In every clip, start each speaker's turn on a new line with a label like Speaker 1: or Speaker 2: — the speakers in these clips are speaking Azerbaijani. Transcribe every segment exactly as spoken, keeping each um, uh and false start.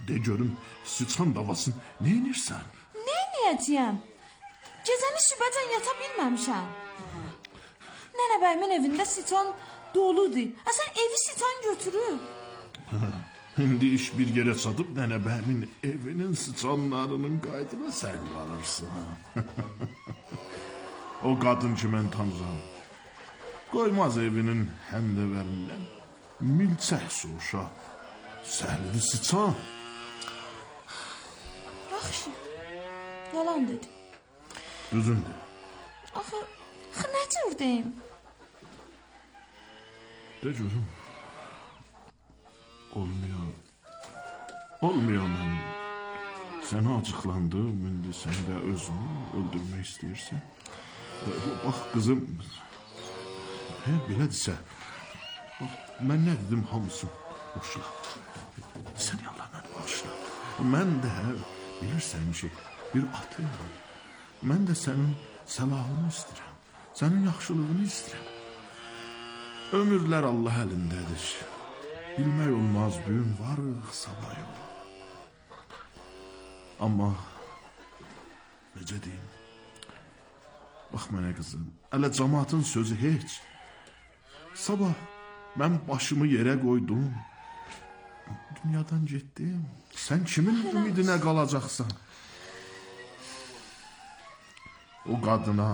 Speaker 1: De görüm, sıçan davasın, ne inirsən?
Speaker 2: Nə inəyəcəyəm? Gecəni sübəcən yata bilməmişəm. Nənə bəyimin evində sıçan doludur. Əsən evi sıçan götürür.
Speaker 1: İndi iş bir yere satıp nənə bəyimin evinin sıçanlarının qaydına sən qalırsan. O qadın ki mən tanıram. Qoymaz evinin həndəvərindən milçək soğuşa. Səhvli sıçan.
Speaker 2: Yaxşı, yalan dedi.
Speaker 1: Düzündür.
Speaker 2: Axı, axı nə cür deyim?
Speaker 1: De görüm. Olmuyor. Olmuyor mən. Sənə acıqlandım, indi sən də özünü öldürmək istəyirsən. Bax qızım, hə, belədirsə, bax, mən nə dedim hamısın boşla. Sən yalanla başla. Mən də bilirsən ki, bir atıyam. Mən də sənin səlahını istəyirəm. Sənin yaxşılığını istəyirəm. Ömürlər Allah əlindədir. Bilmək olmaz, bugün varıq, sabah yox. Amma necə deyim? Bax mənə qızım, ələ cəmaatın sözü heç. Sabah mən başımı yerə qoydum. Dünyadan getdim. Sən kimin ümidinə qalacaqsan? O qadına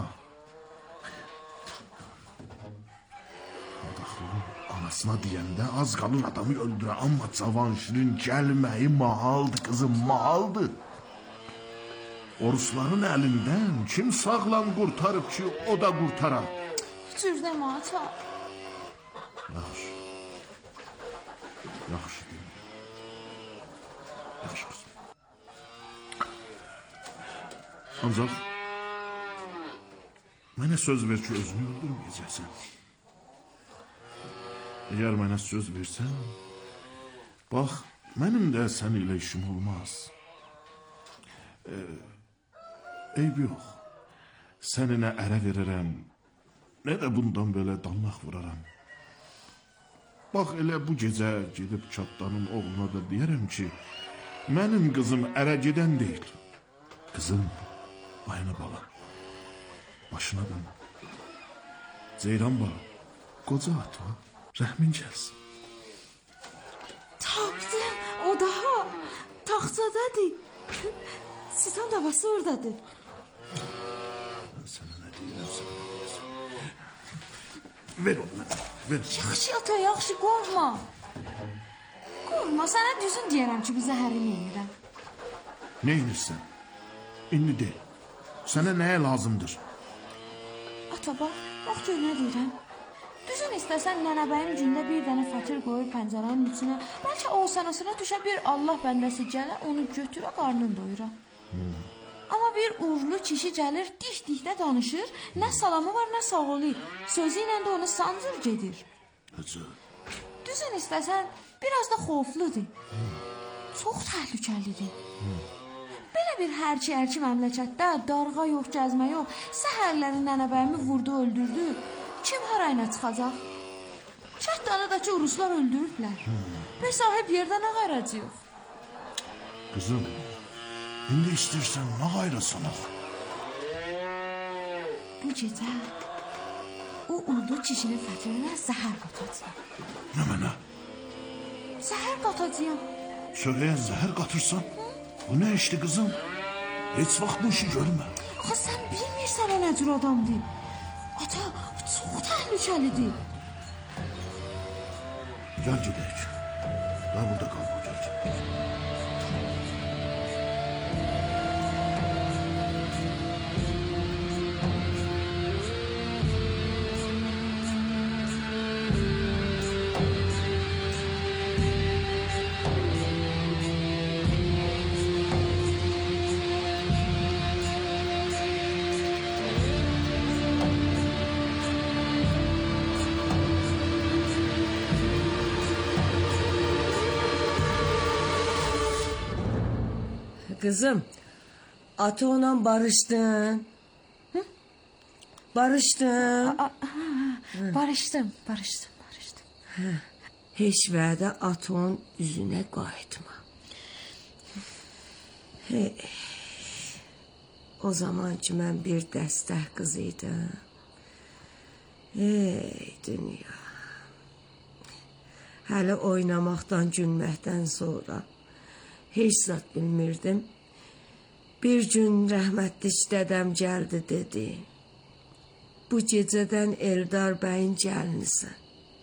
Speaker 1: anasına deyəndə az qalır adamı öldürə. Amma Cavanşirin gəlməyi mahaldır qızım, mahaldır. Orusların əlindən kim sağlam qurtarıb ki, o da qurtarar.
Speaker 2: Cür demə, ata.
Speaker 1: Yaxşı. Yaxşı deyim. Yaxşı qızım. Ancaq mənə söz ver ki, özünü öldürməyəcəksən. Eğer mənə söz versən, bax, mənim də sən ilə işim olmaz. Ee, eyb yox. Səni nə ərə verirəm, nə də bundan belə danlaq vuraram. Bax, elə bu gecə gedib çatdanın oğluna da deyərəm ki, mənim qızım ərə gedən deyil. Qızım, ayına bala, başına dön. Ceyran bala, qoca at var. Rəhmin gəlsin.
Speaker 2: Tapdım, o daha taxtadadır. Sıçan davası oradadır.
Speaker 1: Mən sənə nə deyirəm, sənə nə deyirəm. Ver onu mənə, ver.
Speaker 2: Yaxşı ata, yaxşı, qorxma. Qorxma, sənə düzün deyərəm ki, bu zəhərini yemirəm.
Speaker 1: Nə inirsən? İndi de. Sənə nəyə lazımdır?
Speaker 2: Ata, bax, bax gör nə deyirəm. Düzün istəsən nənəbəyin gündə bir dənə fətir qoyur pəncərənin içinə. Bəlkə o sənəsinə düşə bir Allah bəndəsi gələ, onu götürə, qarnını doyura. Hmm. Amma bir uğurlu kişi gəlir, dik-dikdə danışır, nə salamı var, nə sağolu. Sözü ilə də onu sancır gedir.
Speaker 1: Hacı.
Speaker 2: Düzün istəsən, biraz da xofludur. Hmm. Çox təhlükəlidir. Hmm. Belə bir hərki-hərki məmləkətdə darğa yox, gəzmə yox, səhərləri nənəbəyimi vurdu, öldürdü. Kim harayına çıxacaq? Çatdanı da ki, Ruslar öldürüblər. Hmm. Və sahib yerdə nə qayracı yox?
Speaker 1: Qızım, indi istəyirsən nə qayrasanaq?
Speaker 2: Bu gecə o uldu kişinin fətrinə zəhər qatacaq.
Speaker 1: Nə mənə?
Speaker 2: Zəhər qatacaq.
Speaker 1: Çörəyə zəhər qatırsan? Hı? Bu nə işdir qızım? Heç vaxt bu işi görmə.
Speaker 2: Axı sən bilmirsən o nə cür adamdır. Ata, çox təhlükəlidir.
Speaker 1: Gəl gedək. Mən burada qalma, gəl gedək.
Speaker 3: Kızım, ata ona barıştın. Hı? Barıştın.
Speaker 2: Aa, ha, barışdım, barışdım, barışdım.
Speaker 3: Heç vədə atonun üzünə qayıtma. Hey, o zaman ki mən bir dəstək qız idim. Ey dünya. Hələ oynamaqdan, gülməkdən sonra heç zat bilmirdim. Bir gün rəhmətli dədəm gəldi dedi. Bu gecədən Eldar bəyin gəlinisən.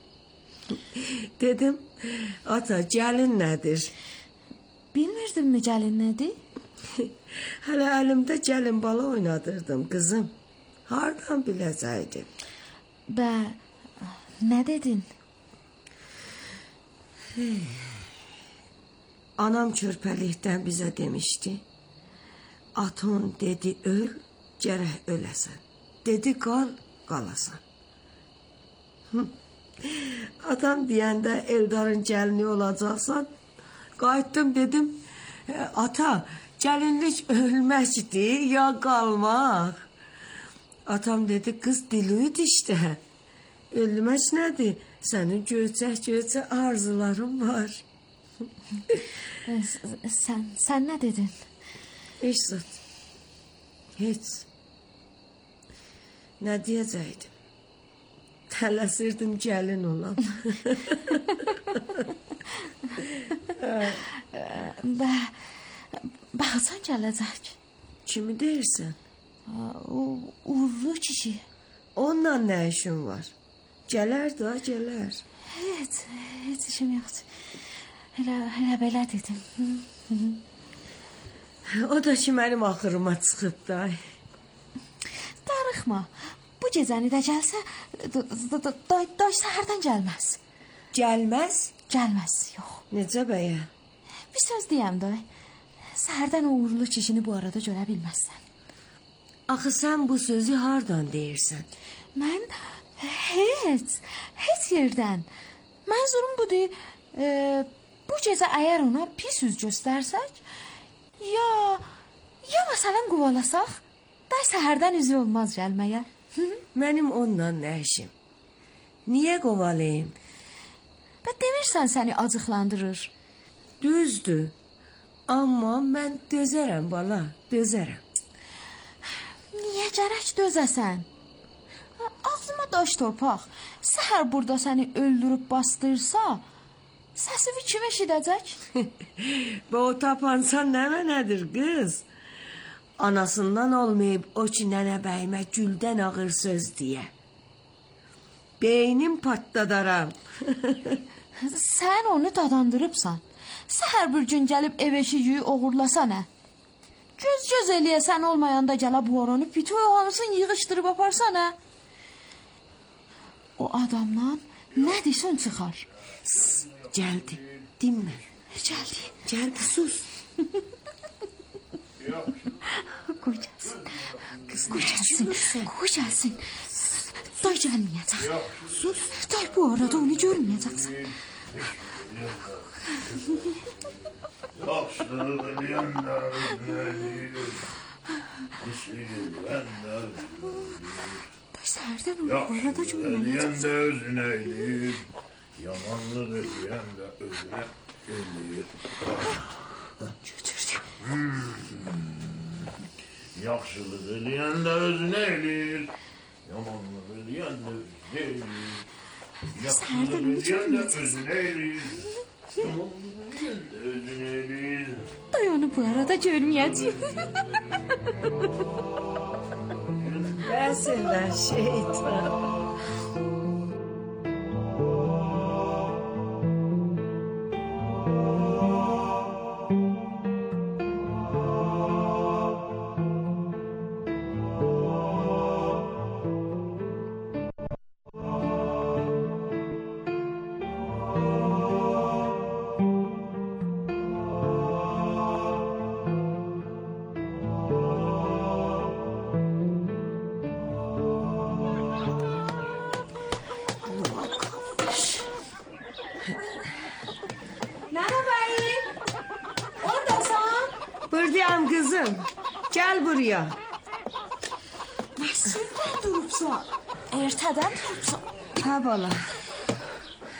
Speaker 3: Dedim, ata gəlin nədir?
Speaker 2: Bilmirdim mi gəlin nədir?
Speaker 3: Hələ əlimdə gəlin bala oynadırdım qızım. Hardan biləcəkdim?
Speaker 2: Bə, nə dedin?
Speaker 3: Hey. Anam körpəlikdən bizə demişdi. Atın dedi öl, gərək öləsən. Dedi qal, qalasan. Atam deyəndə Eldarın gəlini olacaqsan. Qayıtdım dedim, ata gəlinlik ölməkdir ya qalmaq. Atam dedi qız diliydi işte. Ölmək nədir? Sənin göyçək-göyçək arzuların var.
Speaker 2: Sən, sən nə dedin?
Speaker 3: Heç zat. Heç. Nə deyəcəkdim? Tələsirdim gəlin olan.
Speaker 2: Bə, baxsan gələcək.
Speaker 3: Kimi deyirsən?
Speaker 2: O uğurlu kişi.
Speaker 3: Onunla nə işin var? Gələr da, gələr.
Speaker 2: Heç, heç işim yoxdur. Elə, elə belə dedim.
Speaker 3: O da ki mənim axırıma çıxıb da.
Speaker 2: Darıxma. Bu gecəni də gəlsə, day səhərdən gəlməz.
Speaker 3: Gəlməz?
Speaker 2: Gəlməz, yox.
Speaker 3: Necə bəyə?
Speaker 2: Bir söz deyəm day. Səhərdən uğurlu kişini bu arada görə bilməzsən.
Speaker 3: Axı sən bu sözü hardan deyirsən?
Speaker 2: Mən heç, heç yerdən. Mənzurum budur, e, bu gecə əgər ona pis yüz göstərsək, ya, ya məsələn qovalasaq, da səhərdən üzü olmaz gəlməyə.
Speaker 3: Mənim onunla nə işim? Niyə qovalayım?
Speaker 2: Bə demirsən səni acıqlandırır.
Speaker 3: Düzdür, amma mən dözərəm bala, dözərəm.
Speaker 2: Niyə gərək dözəsən? Ağzıma daş torpaq. Səhər burada səni öldürüb bastırsa, səsivi kim eşidəcək?
Speaker 3: Və o tapansan nə mənədir qız? Anasından olmayıb o ki nənə bəyimə güldən ağır söz deyə. Beynim patladaram.
Speaker 2: Sən onu dadandırıbsan. Səhər bir gün gəlib ev eşiyi oğurlasa nə? Göz-göz eləyəsən olmayanda gələ bu oranı pitoy hamısını yığışdırıb aparsa nə? O adamdan nə desən çıxar?
Speaker 3: Ss, gəldi, dinmə.
Speaker 2: Gəldi.
Speaker 3: Gəldi, sus.
Speaker 2: Qoy gəlsin. Qoy gəlsin. Qoy gəlsin. Day gəlməyəcək. Sus. Day bu arada onu görməyəcəksən.
Speaker 1: Yaxşıdır, yanda özünəyir. İşlidir, yanda
Speaker 2: Səhərdən onu bu arada görməyəcəksən.
Speaker 1: yanda özünəyir. Yamanlıdır, yanda özünə eləyir.
Speaker 2: Götürdü.
Speaker 1: Yaxşılıdır, yanda özünə eləyir. Yamanlıdır, yanda özünə eləyir. Yaxşılıdır, yanda özünə eləyir.
Speaker 2: Day onu bu arada görməyəcək.
Speaker 3: Bəsələr şeytan. Buradayım kızım. Gel buraya.
Speaker 2: Məsciddən durubsa, ertədən durubsa.
Speaker 3: Ha bala.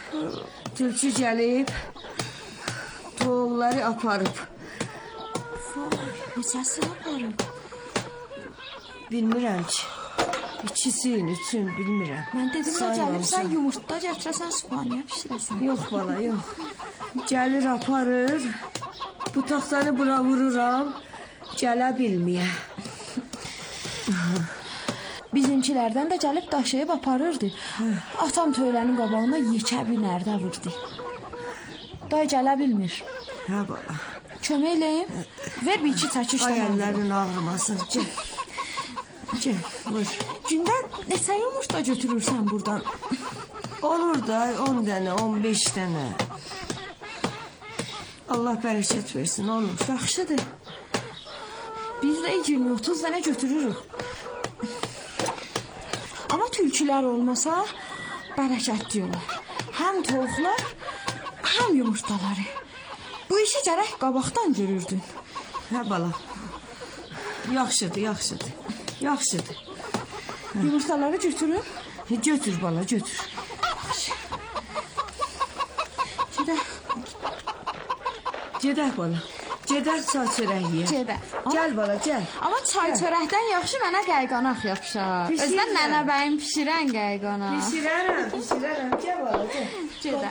Speaker 3: Tülçü gəlib, toğulları aparıb.
Speaker 2: Neçəsi aparım?
Speaker 3: Bilmirəm ki. İkisinin üçün bilmirəm.
Speaker 2: Mən dedim ya gəlib
Speaker 3: Saymamışam.
Speaker 2: sən yumurta gətirəsən spaniya pişirəsən.
Speaker 3: Yox bala, yox. Gəlir aparır. Bu taxtanı bura vururam. Gələ bilməyə.
Speaker 2: Bizimkilərdən də gəlib daşıyıb aparırdı. Atam töylənin qabağına yekə bir nərdə vurdu. Day gələ bilmir.
Speaker 3: Hə bala.
Speaker 2: Kömək eləyim. Ver bir iki çəkiş
Speaker 3: Ay
Speaker 2: tamam.
Speaker 3: əllərin ağrımasın. Gəl. Gəl, vur.
Speaker 2: Gündə neçə yumurta götürürsən buradan?
Speaker 3: Olur da on dənə, on beş dənə. Allah bərəkət versin, olur.
Speaker 2: Yaxşıdır. Biz də iyirmi otuz dənə götürürük. Amma tülkülər olmasa bərəkət diyorlar. Həm tovuqlar, həm yumurtaları. Bu işi gərək qabaqdan görürdün.
Speaker 3: Hə bala. Yaxşıdır, yaxşıdır. Yaxşıdır.
Speaker 2: Yumurtaları götürün.
Speaker 3: Götür bala, götür.
Speaker 2: Gedək.
Speaker 3: Gedək bala. Gedək çay çörək yeyək.
Speaker 2: Gedək.
Speaker 3: Gəl bala, gəl.
Speaker 2: Amma çay çörəkdən yaxşı mənə qayğanaq yapışar.
Speaker 3: Bişirəm.
Speaker 2: Özdən nənə bəyim pişirən qayğanaq.
Speaker 3: Pişirərəm, pişirərəm. Gəl bala, gəl.
Speaker 2: Gedək.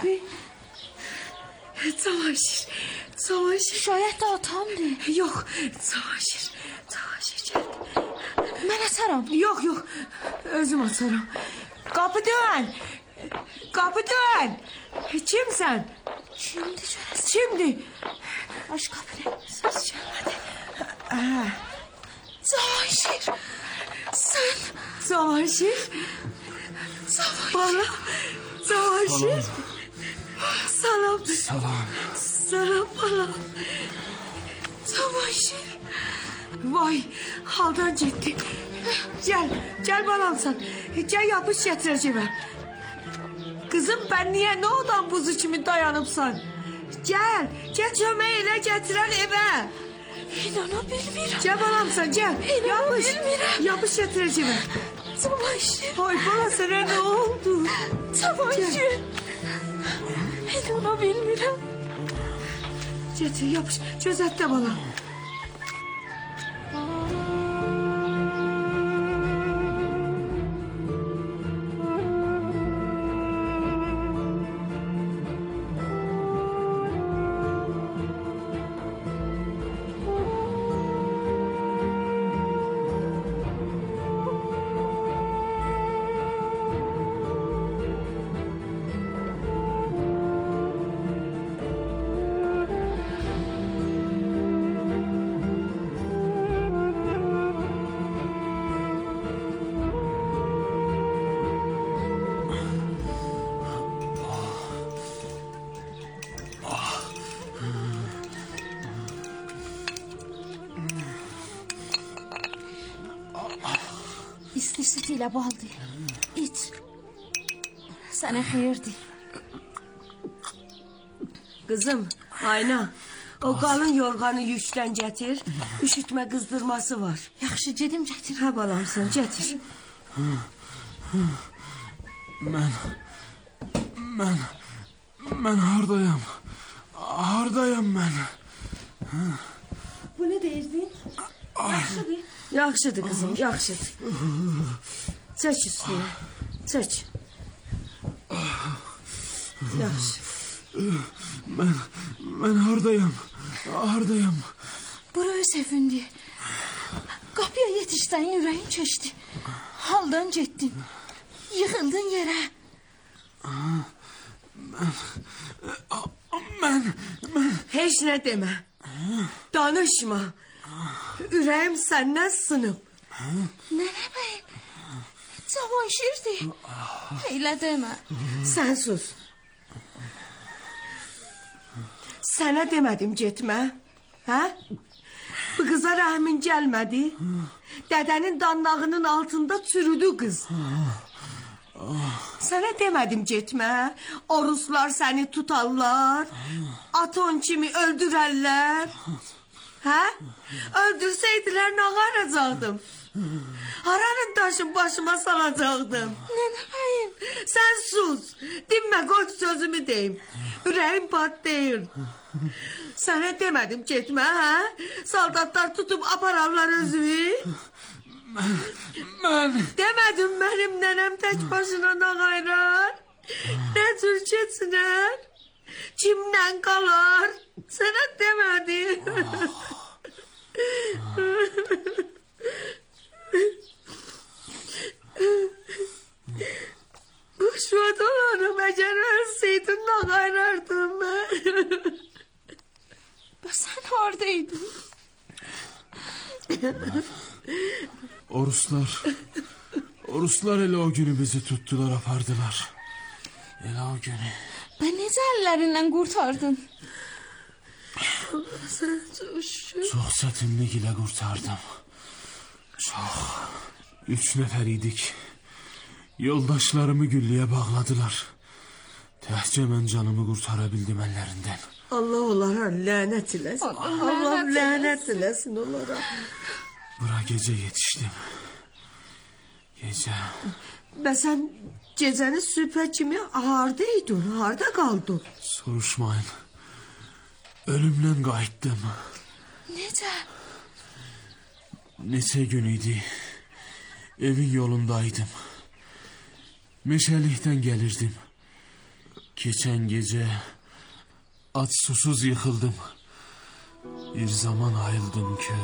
Speaker 3: Çamaşır, çamaşır.
Speaker 2: Şayət də atamdır.
Speaker 3: Yox, çamaşır, çamaşır gəl.
Speaker 2: Mən açaram.
Speaker 3: Yox, yox, özüm açaram. Qapı dön, qapı dön. Kimsən?
Speaker 2: Şimdi görəsən.
Speaker 3: Kimdir?
Speaker 2: Aç qapını.
Speaker 3: Səs gəlmədi. Hə.
Speaker 2: Cavanşir. Sən.
Speaker 3: Çamaşır.
Speaker 2: Cavanşir.
Speaker 3: Bala, çamaşır. Salam.
Speaker 1: Salam.
Speaker 3: Salam bala.
Speaker 2: Cavanşir.
Speaker 3: Vay, haldan getdi. Gəl, gəl balamsan. Gəl yapış gətirəcəm. Kızım ben niye ne odan buzu kimi dayanıbsan? Gel, gel kömək elə gətirən evə.
Speaker 2: İnana bilmirəm.
Speaker 3: Gəl balamsan, gəl.
Speaker 2: İnana
Speaker 3: Yapış,
Speaker 2: bilmirəm.
Speaker 3: yapış gətirəcəm.
Speaker 2: Cavanşir.
Speaker 3: Ay bala sənə nə oldu?
Speaker 2: Cavanşir. İnana bilmirəm.
Speaker 3: Gətir, yapış, gözətdə bala.
Speaker 2: İsti sütüyle baldı. İç. Sana xeyirdi.
Speaker 3: Kızım, Ayna, o qalın yorganı yükdən gətir. Üşütmə qızdırması var.
Speaker 2: Yaxşı gedim gətir.
Speaker 3: Hə balamsan, gətir.
Speaker 1: Mən, mən, mən hardayam? Hardayam mən?
Speaker 2: Bu ne deyirdin? Yaxşıdır.
Speaker 3: Yaxşıdır kızım, yaxşıdır. Çək üstüne, çək. Yaxşı.
Speaker 1: Mən, mən hardayam? Hardayam?
Speaker 2: Buraya sevindi. Qapıya yetişsən ürəyin keçdi. Haldan getdin. Yıxıldın yerə.
Speaker 1: Mən, mən...
Speaker 3: Heç nə demə. Danışma. Ürəyim səndən sınıb.
Speaker 2: Nənə bəyim. Cavanşirdir. Elə demə.
Speaker 3: Sən sus. Sənə demədim getmə. Hə? Bu qıza rəhmin gəlmədi. Dədənin danlağının altında çürüdü qız. Sənə demədim getmə. O ruslar səni tutarlar. Aton kimi öldürərlər. Hə? Öldürsəydilər nə qaracaqdım? Haranın daşın başıma salacaqdım?
Speaker 2: Nənə bəyim.
Speaker 3: Sən sus. Dinmə, qoy sözümü deyim. Ürəyim pat deyil. Sana demedim gitme ha? Saldatlar tutup apararlar özünü.
Speaker 1: Ben...
Speaker 3: Demedim benim nenem tek başına da gayrar. Ne tür geçsinler? Kimden kalar? Sana demedim. Bu şu dolanı beceremezseydin ne gayrardım ben.
Speaker 2: Sen hardaydın?
Speaker 1: O Ruslar... O Ruslar hele o günü bizi tuttular, apardılar. Hele o günü.
Speaker 2: Ben necə əllərindən qurtardın?
Speaker 3: Sen çok şükür.
Speaker 1: Çok çetinlik ile kurtardım. Çok. Üç nefer idik. Yoldaşlarımı güllüye bağladılar. Təhcə mən canımı kurtarabildim ellerinden.
Speaker 3: Allah onlara lanet eylesin.
Speaker 2: Allah
Speaker 3: Allah
Speaker 2: lanet
Speaker 3: lanet eylesin onlara.
Speaker 1: Bura gece yetiştim. Gece.
Speaker 3: Ben sen gecenin süper kimi hardaydın, harda kaldın?
Speaker 1: Soruşmayın. Ölümden qayıtdım.
Speaker 2: Necə?
Speaker 1: Neçə gün idi. Evin yolundaydım. Meşəlikdən gelirdim. Geçen gece aç susuz yıkıldım. Bir zaman ayıldım ki.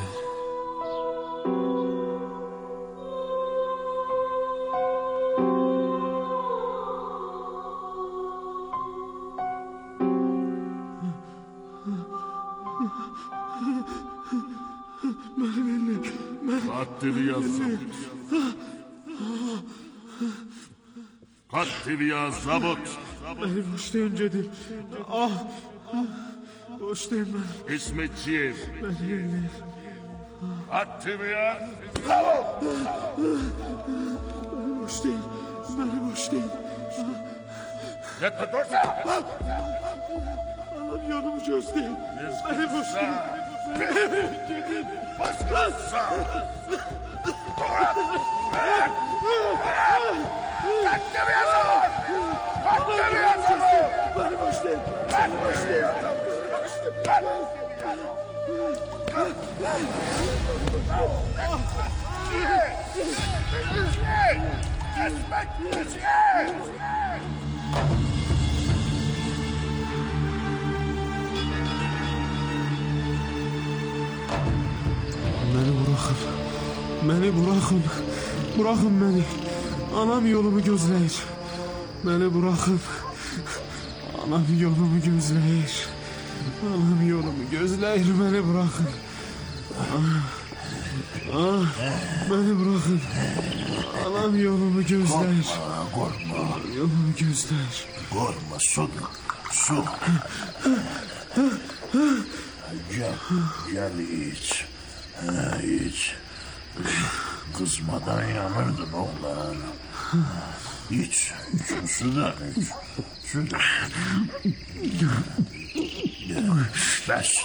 Speaker 4: Katliya zabıt. Katliya zabıt.
Speaker 1: Beni boşlayın dedim. Ah, ah boşlayın beni.
Speaker 4: İsmetçiyev.
Speaker 1: Beni yerleyin.
Speaker 4: Katliya zabıt.
Speaker 1: Beni boşlayın. Beni boşlayın.
Speaker 4: Yatma dursa.
Speaker 1: Allah'ım yolumu gösterin. Beni boşlayın.
Speaker 4: Başkası. Katliya zabıt. Katliya zabıt.
Speaker 1: Beni boşlayın. Beni boşlayın. Beni bırakın. Beni bırakın. Bırakın beni. Anam yolumu gözleyir. Beni bırakın. Anam yolumu gözleyir. Anam yolumu gözleyir. Beni bırakın. Ah, ah, beni bırakın. Anam yolumu gözleyir.
Speaker 4: Korkma.
Speaker 1: Yolumu gözleyir.
Speaker 4: Korkma su. Su. Gel. Gel iç. Ha, iç. Kızmadan yanırdın oğlan. İç. İç. Sudan iç. Sudan. Bes.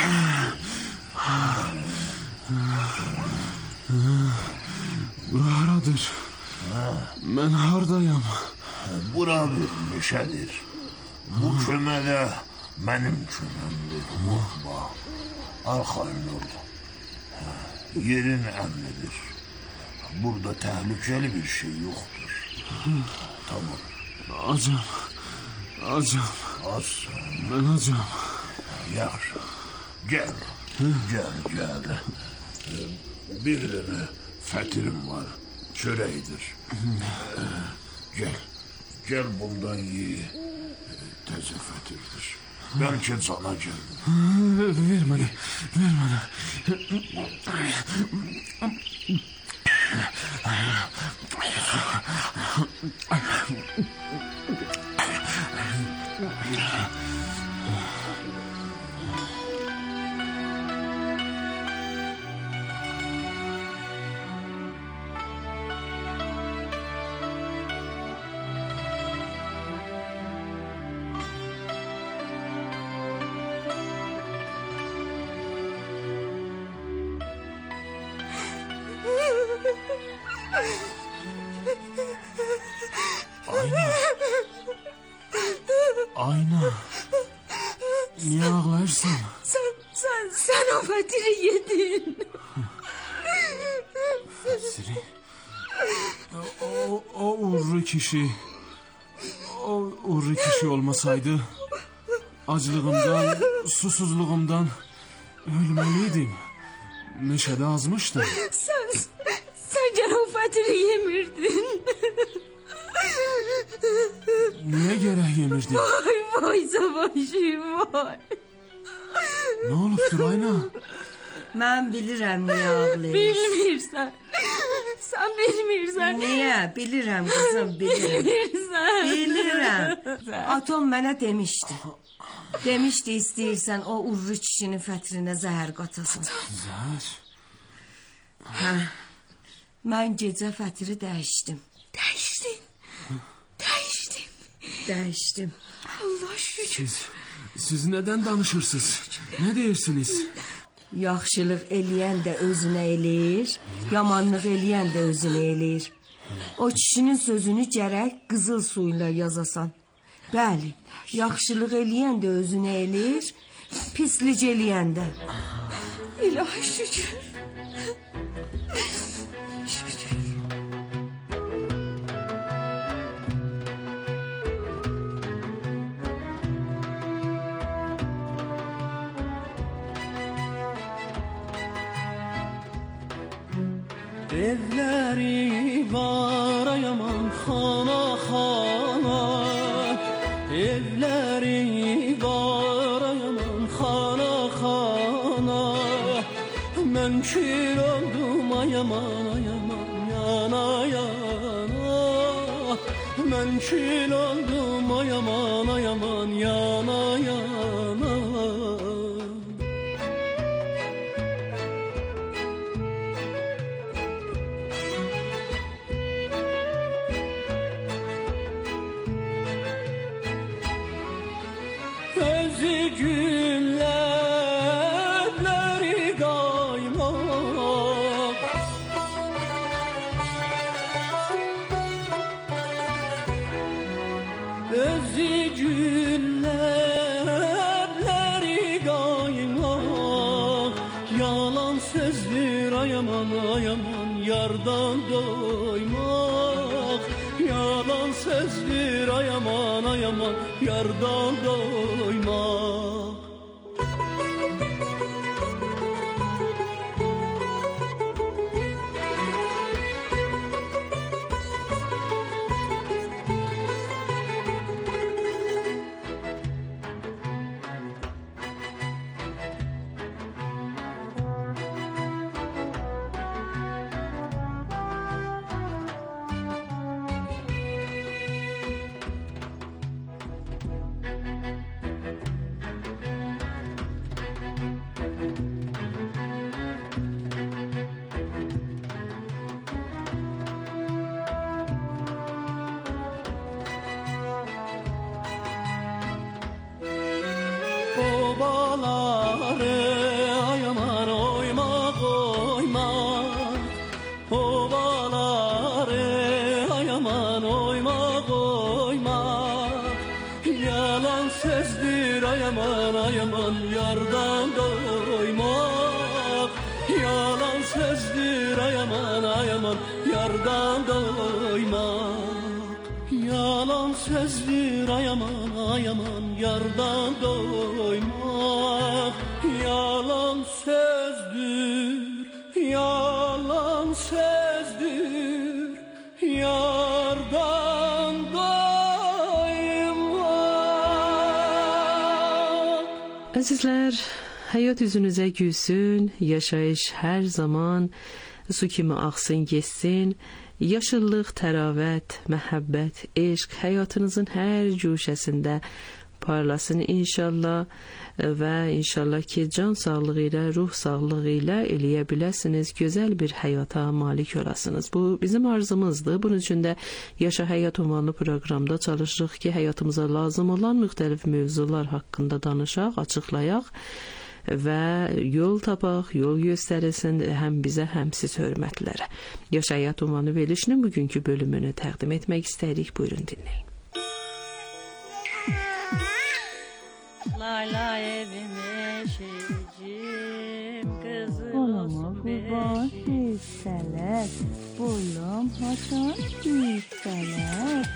Speaker 1: Bura haradır? Ben hardayam.
Speaker 4: Bura bir meşedir. Bu kümede benim kümemdir. Korkma. Arxayın ol. Yerin emnidir. Burada tehlikeli bir şey yoktur. Tamam.
Speaker 1: Acam. Acam.
Speaker 4: Az.
Speaker 1: Ben acam.
Speaker 4: Yaxşı. Gel. Gel, gel. Bir tane fetirim var. Çöreğidir. Gel. Gel bundan ye. Teze fetirdir. Belki sana geldim.
Speaker 1: Ver bana. Ver bana. Ayna. Niye ağlarsın?
Speaker 3: Sen o fətiri yedin.
Speaker 5: Fətiri? O, o uğurlu kişi, o uğurlu kişi olmasaydı, acılığımdan, susuzluğumdan ölmeliydim. Meşede azmıştım.
Speaker 3: Sen, sen gene o fətiri yemirdin.
Speaker 5: Niye gerek yemirdin?
Speaker 3: Vay vay savaşım vay.
Speaker 5: Ne olubdur Ayna?
Speaker 3: Mən bilirəm niyə ağlayır.
Speaker 2: Bilmirsən. Sən bilmirsən.
Speaker 3: Niyə? Bilirəm qızım, bilirəm.
Speaker 2: Bilirsən.
Speaker 3: Bilirəm. Atom mənə demişdi. Demişdi istəyirsən o uğurlu kişinin fətrinə zəhər qatasan.
Speaker 5: Zəhər?
Speaker 3: Hə. Mən gecə fətri dəyişdim.
Speaker 2: Dəyişdin. Dəyişdin.
Speaker 3: Dəyişdim.
Speaker 2: Allah şükür.
Speaker 5: Siz, siz neden danışırsınız? Ne deyirsiniz?
Speaker 3: Yaxşılıq eləyən də özünə eləyir, yamanlıq eləyən də özünə eləyir. O kişinin sözünü gərək qızıl suyla yazasan. Bəli, yaxşılıq eləyən də özünə eləyir, pislik eləyən də.
Speaker 2: İlahi şükür. Şükür.
Speaker 5: Evleri var ayaman xana xana, evleri var ayaman xana xana. Mən kül oldum ayaman ayaman yana yana. Mən kül oldum ayaman ayaman yana yana. Yardan doymak yalan sözdür ayaman ayaman yardan doymak. Obaları ayaman oyma koyma. Obaları ayaman oyma koyma. Yalan sözdür ayaman ayaman yardan doymak. Yalan sözdür ayaman ayaman yardan doymak. Yalan sözdür ayaman ayaman yardan doymak. Yalan sözdür, yalan sözdür, yardan doymak.
Speaker 6: Əzizlər, həyat üzünüzə gülsün, yaşayış hər zaman su kimi axsın, geçsin. Yaşıllıq, təravət, məhəbbət, eşq həyatınızın hər cuşəsində parlasın inşallah və inşallah ki can sağlığı ilə, ruh sağlığı ilə eləyə biləsiniz, gözəl bir həyata malik olasınız. Bu bizim arzumuzdur. Bunun üçün də Yaşa Həyat ünvanlı proqramda çalışırıq ki, həyatımıza lazım olan müxtəlif mövzular haqqında danışaq, açıqlayaq və yol tapaq, yol göstərilsin həm bizə, həm siz hörmətlərə. Yaşa Həyat ünvanı verilişinin bugünkü bölümünü təqdim etmək istəyirik. Buyurun dinləyin.
Speaker 7: Lay lay evim eşici Kurban hissələr, boylam haçan hissələr.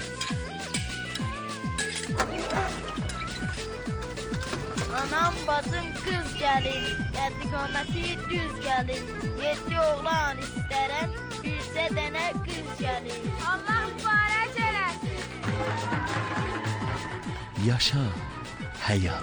Speaker 8: Anam bacım kız gelin, geldi qaməti düz gelin. Yedi oğlan istərəm, bircə dənə kız gelin. Allah mübarək eləsin.
Speaker 9: Yaşa həyat.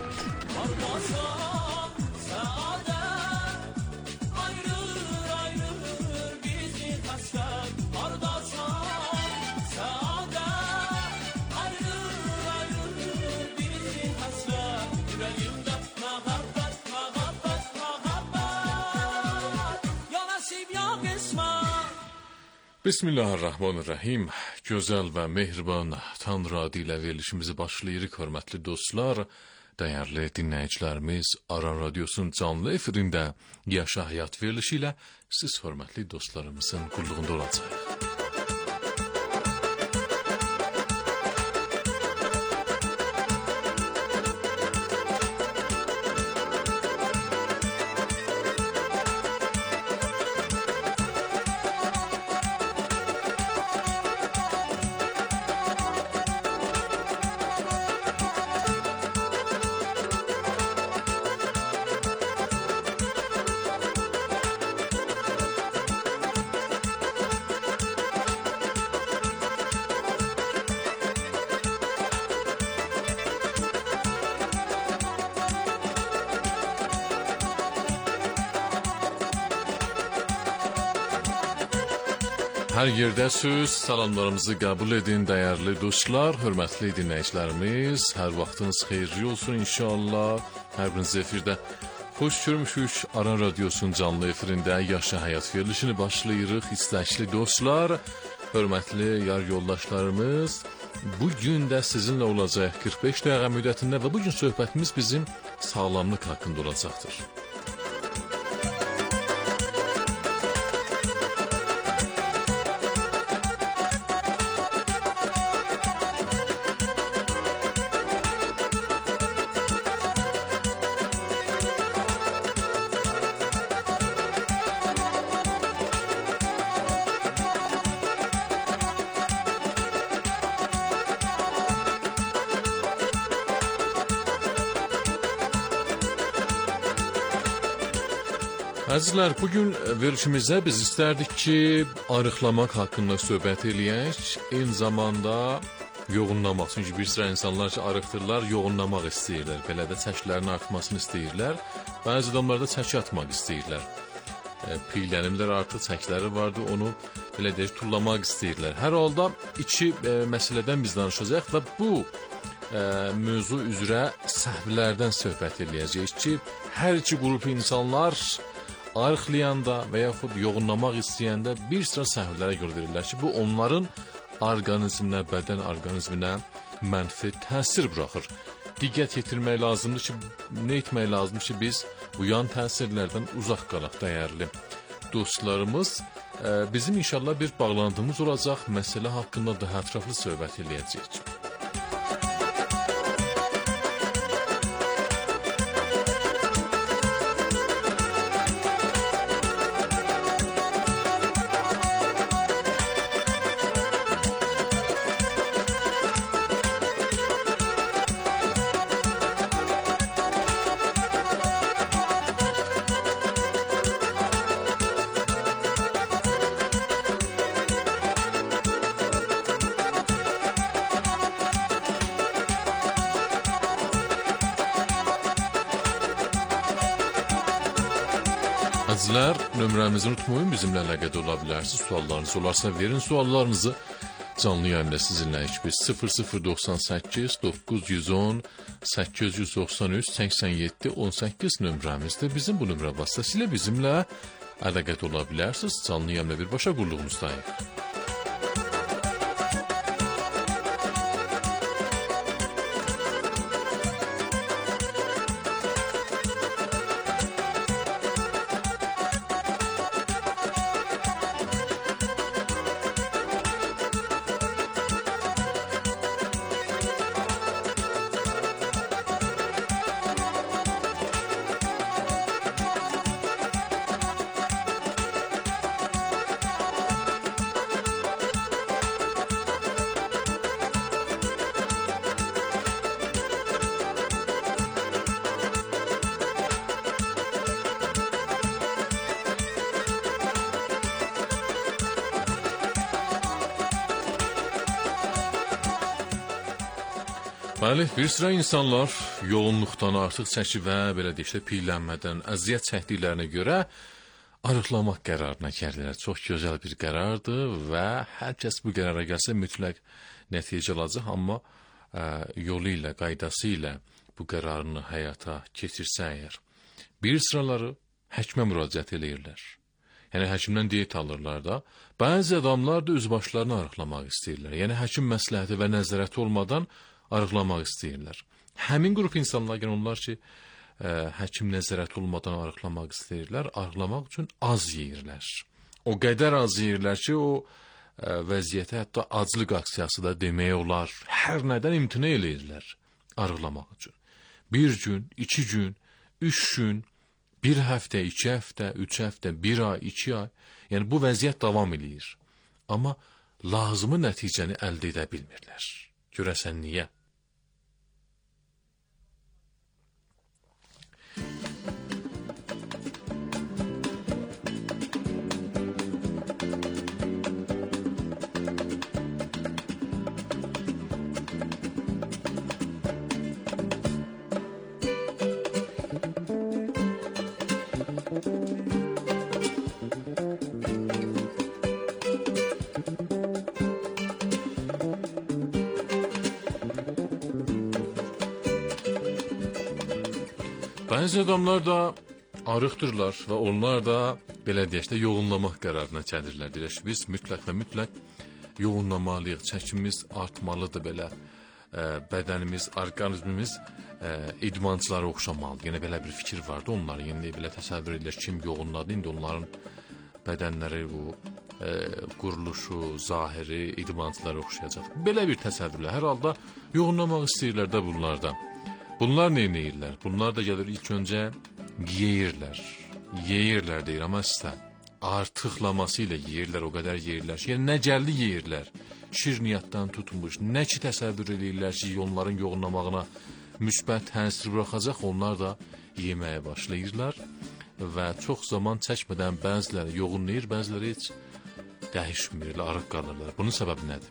Speaker 10: Bismillahirrahmanirrahim. Gözəl və mehriban Tanrı adı ilə verilişimizi başlayırıq, hörmətli dostlar, dəyərli dinləyicilərimiz. Aran Radiosunun canlı efirində Yaşa Həyat verilişi ilə siz hörmətli dostlarımızın qulluğunda olacaq. Hər yerdəsiz, salamlarımızı qəbul edin, dəyərli dostlar, hörmətli dinləyicilərimiz. Hər vaxtınız xeyirli olsun inşallah. Hər biriniz efirdə xoş görmüşük. Aran Radiosunun canlı efirində Yaşa Həyat verilişini başlayırıq. İstəkli dostlar, hörmətli yar yoldaşlarımız, bugün də sizinlə olacaq qırx beş dəqiqə müddətində və bugün söhbətimiz bizim sağlamlıq haqqında olacaqdır. Əzizlər, bugün verilişimizdə biz istərdik ki, arıqlamaq haqqında söhbət eləyək, eyni zamanda yoğunlamaq. Çünki bir sıra insanlar ki, arıqdırlar, yoğunlamaq istəyirlər, belə də çəkilərin artmasını istəyirlər, bəzi adamlar da çəki atmaq istəyirlər. E, piylənimlər artıq çəkiləri vardı, onu belə deyək, tullamaq istəyirlər. Hər halda iki e, məsələdən biz danışacaq və bu e, mövzu üzrə səhvlərdən söhbət eləyəcəyik ki, hər iki qrup insanlar arıqlayanda və yaxud yoğunlamaq istəyəndə bir sıra səhvlərə yol verirlər ki, bu onların orqanizminə, bədən orqanizminə mənfi təsir buraxır. Diqqət yetirmək lazımdır ki, nə etmək lazımdır ki, biz bu yan təsirlərdən uzaq qalaq, dəyərli dostlarımız. Bizim inşallah bir bağlantımız olacaq, məsələ haqqında daha ətraflı söhbət eləyəcəyik. Əzizlər, nömrəmizi unutmayın, bizimlə əlaqədə ola bilərsiniz. Suallarınız olarsa verin suallarınızı. Canlı yayında sizinlə heç bir sıfır sıfır doxsan səkkiz doqquz yüz on səkkiz yüz doxsan üç səksən yeddi on səkkiz nömrəmizdir. Bizim bu nömrə vasitəsilə bizimlə əlaqədə ola bilərsiniz. Canlı yayında birbaşa qulluğumuzdayıq. Bəli, bir sıra insanlar yoğunluqdan artıq çəki və belə deyək də piylənmədən əziyyət çəkdiklərinə görə arıqlamaq qərarına gəldilər. Çox gözəl bir qərardır və hər kəs bu qərara gəlsə mütləq nəticə alacaq, amma ə, yolu ilə, qaydası ilə bu qərarını həyata keçirsə əgər. Bir sıraları həkimə müraciət eləyirlər. Yəni həkimdən diyet alırlar da. Bəzi adamlar da öz başlarını arıqlamaq istəyirlər. Yəni həkim məsləhəti və nəzarəti olmadan arıqlamaq istəyirlər. Həmin qrup insanlar yəni onlar ki, ə, həkim nəzarəti olmadan arıqlamaq istəyirlər, arıqlamaq üçün az yeyirlər. O qədər az yeyirlər ki, o ə, vəziyyətə hətta aclıq aksiyası da demək olar. Hər nədən imtina eləyirlər arıqlamaq üçün. Bir gün, iki gün, üç gün, bir həftə, iki həftə, üç həftə, bir ay, iki ay. Yəni bu vəziyyət davam edir. Amma lazımı nəticəni əldə edə bilmirlər. Görəsən niyə? Bəzi adamlar da arıqdırlar və onlar da belə deyək də yoğunlamaq qərarına gəlirlər. Deyirlər ki, biz mütləq və mütləq yoğunlamalıyıq, çəkimiz artmalıdır belə, ə, bədənimiz, orqanizmimiz ə, idmançılara oxşamalıdır. Yəni belə bir fikir vardı onların. Yəni belə təsəvvür edirlər kim yoğunladı, indi onların bədənləri bu ə, quruluşu, zahiri idmançılara oxşayacaq. Belə bir təsəvvürlə hər halda yoğunlamaq istəyirlər də bunlardan. Bunlar nə edirlər? Bunlar da gəlir ilk öncə yeyirlər. Yeyirlər deyir, amma sizə artıqlaması ilə yeyirlər, o qədər yeyirlər ki, yəni nəcəlli yeyirlər. Şirniyyatdan tutmuş, nə ki təsəvvür edirlər ki, onların yoğunlamağına müsbət təsir buraxacaq, onlar da yeməyə başlayırlar və çox zaman çəkmədən bəziləri yoğunlayır, bəziləri heç dəyişmirlər, arıq qalırlar. Bunun səbəbi nədir?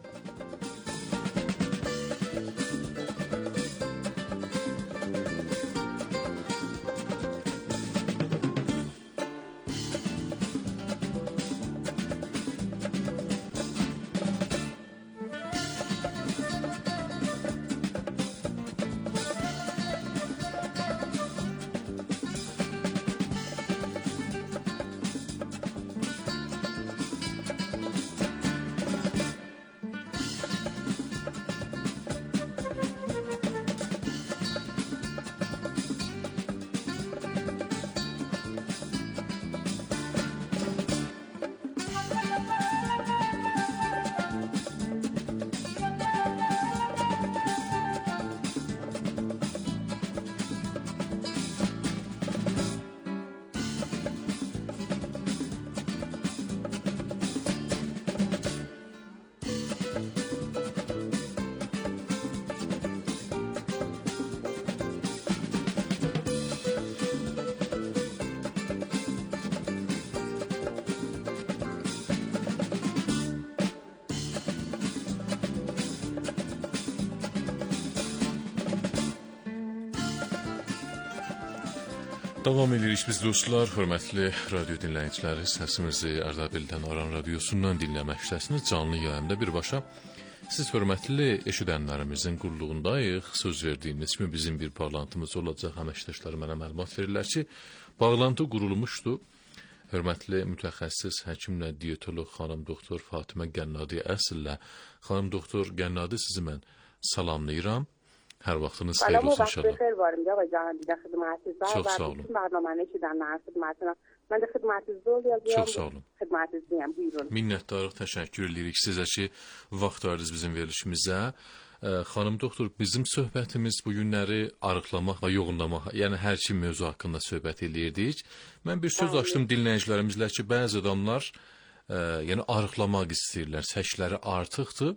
Speaker 10: Davam edirik biz dostlar, hörmətli radyo dinləyiciləri, səsimizi Ardabildən Aran radiosundan dinləməkdəsiniz. Canlı yayımda birbaşa siz hörmətli eşidənlərimizin qulluğundayıq. Söz verdiyimiz kimi bizim bir bağlantımız olacaq. Əməkdaşlar mənə məlumat verirlər ki, bağlantı qurulmuşdu. Hörmətli mütəxəssis həkimlə diyetolog xanım doktor Fatimə Qənnadi Əsillə. Xanım doktor Qənnadi, sizi mən salamlayıram. Hər vaxtınız xeyir olsun inşallah.
Speaker 11: Xeyir varım ya canım, bir də xidmətinizdə.
Speaker 10: Çox sağ olun.
Speaker 11: Məlumatı eşidənlərin xidmətinə. Mən də xidmətinizdə oluyorum.
Speaker 10: Çox sağ olun.
Speaker 11: Xidmətinizdəyəm, buyurun.
Speaker 10: Minnətdarlıq, təşəkkür edirik sizə ki, vaxt ayırdınız bizim verilişimizə. Ə, xanım doktor, bizim söhbətimiz bu günləri arıqlamaq və yoğunlamaq, yəni hər iki mövzu haqqında söhbət eləyirdik. Mən bir söz açdım dinləyicilərimizlə ki, bəzi adamlar ə, yəni arıqlamaq istəyirlər, çəkləri artıqdır.